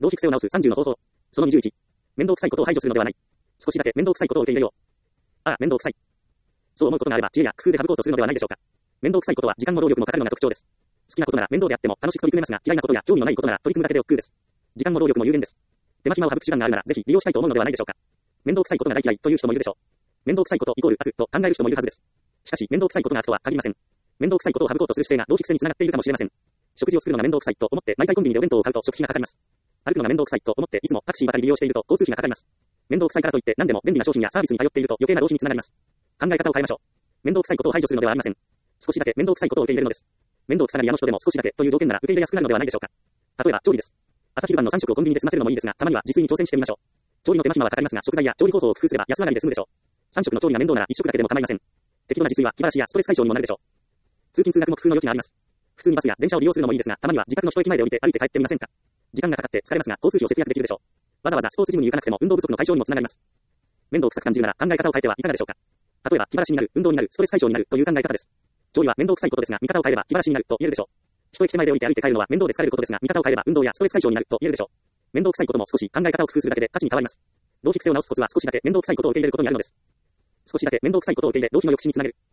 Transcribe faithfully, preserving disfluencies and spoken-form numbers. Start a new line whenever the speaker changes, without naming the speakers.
浪費癖を直すさんじゅうの方法。そのにじゅういち。面倒くさいことを排除するのではない。少しだけ面倒くさいことを受け入れよう。ああ、面倒くさい。そう思うことがあれば、知恵や工夫で省こうとするのではないでしょうか。面倒くさいことは時間も労力もかかるのが特徴です。好きなことなら面倒であっても楽しく取り組めますが、嫌いなことや興味のないことなら取り組むだけで億劫です。時間も労力も有限です。手間暇を省く手段があるなら、ぜひ利用したいと思うのではないでしょうか。面倒くさいことが大嫌いという人もいるでしょう。面倒くさいことイコール悪と考える人もいるはずです。しかし、面倒くさいことが悪とは限りません。面倒くさいことを省こうとする姿勢が浪費癖につながっているかもしれません。食事を作るのが面倒くさいと思って、毎回コンビニでお弁当を買うと食費がかかります。歩くのが面倒くさいと思って、いつもタクシーばかり利用していると交通費がかかります。面倒くさいからといって何でも便利な商品やサービスに頼っていると余計な浪費につながります。考え方を変えましょう。面倒くさいことを排除するのではありません。少しだけ面倒くさいことを受け入れるのです。面倒くさがり屋の人でも少しだけという条件なら受け入れやすくなるのではないでしょうか。例えば調理です。朝昼晩のさん食をコンビニで済ませるのもいいですが、たまには自炊に挑戦してみましょう。調理の手間暇はかかりますが、食材や調理方法を工夫すれば安上がりで済むでしょう。さん食の調理が面倒ならいち食だけでも構いません。適度な自炊は気晴らしやストレス解消にもなるでしょう。通勤通学も工夫の余地があります。普通にバスや電車を利用するのもいいですが、たまには自宅の一駅前で降りて歩いて帰ってみませんか。時間がかかって疲れますが、交通費を節約できるでしょう。わざわざスポーツジムに行かなくても運動不足の解消にもつながります。面倒くさく感じるなら考え方を変えてはいかがでしょうか。例えば気晴らしになる、運動になる、ストレス解消になるという考え方です。調理は面倒くさいことですが、見方を変えれば気晴らしになると言えるでしょう。一駅手前で降りて歩いて帰るのは面倒で疲れることですが、見方を変えれば運動やストレス解消になると言えるでしょう。面倒くさいことも少し考え方を工夫するだけで価値に変わります。浪費癖を直すコツは少しだけ面倒くさいことを受け入れることにあるのです。少しだけ面倒くさいことを受け入れ、浪費の抑止につなげる。